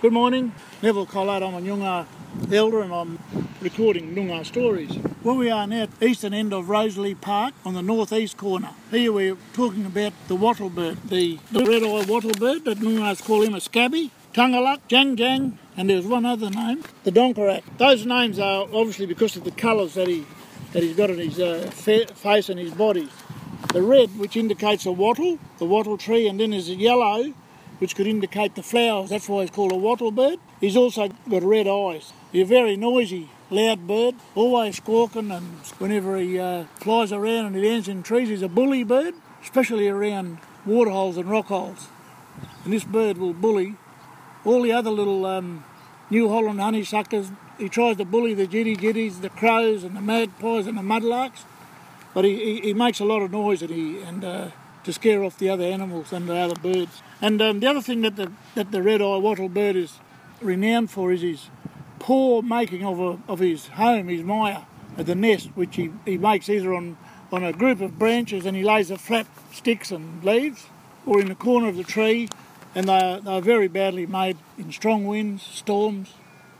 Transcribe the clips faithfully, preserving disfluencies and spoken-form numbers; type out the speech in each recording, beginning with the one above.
Good morning, Neville Collard. I'm a Noongar elder and I'm recording Noongar stories. Where we are now at the eastern end of Rosalie Park on the northeast corner. Here we're talking about the wattlebird, the, the red-eye wattlebird that Noongars call him a scabby, Tungaluk, Jang Jang, and there's one other name, the Donkerak. Those names are obviously because of the colours that he that he's got in his uh, face and his body. The red, which indicates a wattle, the wattle tree, and then there's a yellow, which could indicate the flowers. That's why he's called a wattlebird. He's also got red eyes. He's a very noisy, loud bird, always squawking, and whenever he uh, flies around and he lands in trees, he's a bully bird, especially around waterholes and rock holes. And this bird will bully all the other little um, New Holland honeysuckers. He tries to bully the jitty jitties, the crows and the magpies and the mudlarks, but he, he, he makes a lot of noise and he and uh, to scare off the other animals and the other birds. And um, the other thing that the that the red-eye wattlebird is renowned for is his poor making of a, of his home, his maya, at the nest, which he, he makes either on, on a group of branches and he lays the flat sticks and leaves, or in the corner of the tree, and they are, they are very badly made in strong winds, storms.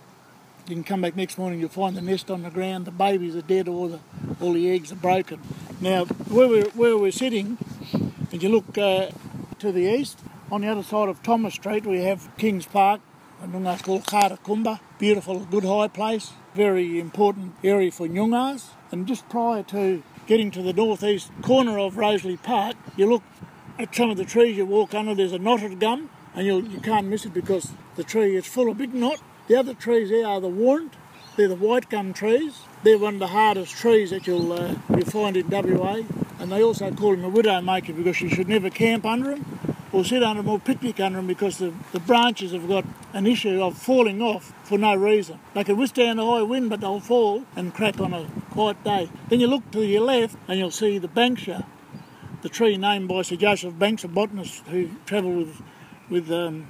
You can come back next morning, you'll find the nest on the ground, the babies are dead, or the, all the eggs are broken. Now, where we're, where we're sitting, if you look uh, to the east, on the other side of Thomas Street, we have Kings Park, Noongars called Karakumba, beautiful, good high place, very important area for Noongars. And just prior to getting to the northeast corner of Rosalie Park, you look at some of the trees you walk under, there's a knotted gum, and you'll, you can't miss it because the tree is full of big knot. The other trees there are the warrant, they're the white gum trees. They're one of the hardest trees that you'll, uh, you'll find in W A, and they also call them a widowmaker because you should never camp under them or sit under them or picnic under them because the, the branches have got an issue of falling off for no reason. They can withstand a high wind, but they'll fall and crack on a quiet day. Then you look to your left and you'll see the Banksia, the tree named by Sir Joseph Banks, a botanist who travelled with, with um,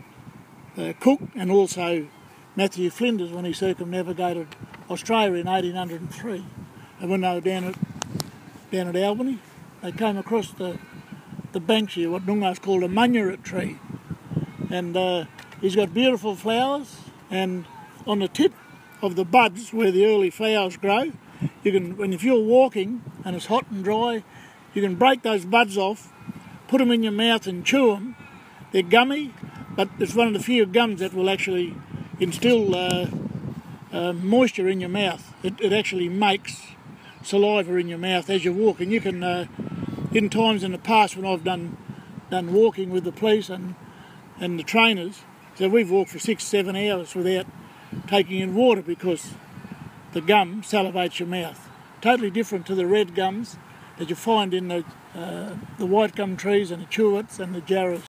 uh, Cook and also Matthew Flinders when he circumnavigated Australia in eighteen oh three. And when they were down at, down at Albany, they came across the, the Banksia, what Noongars call a munyarat tree. And uh, he's got beautiful flowers, and on the tip of the buds where the early flowers grow, you can, when if you're walking and it's hot and dry, you can break those buds off, put them in your mouth and chew them. They're gummy, but it's one of the few gums that will actually instill uh, uh, moisture in your mouth. It, it actually makes saliva in your mouth as you walk. And you can, uh, in times in the past when I've done done walking with the police and, and the trainers, so we've walked for six, seven hours without taking in water because the gum salivates your mouth. Totally different to the red gums that you find in the, uh, the white gum trees and the chewits and the jarrahs.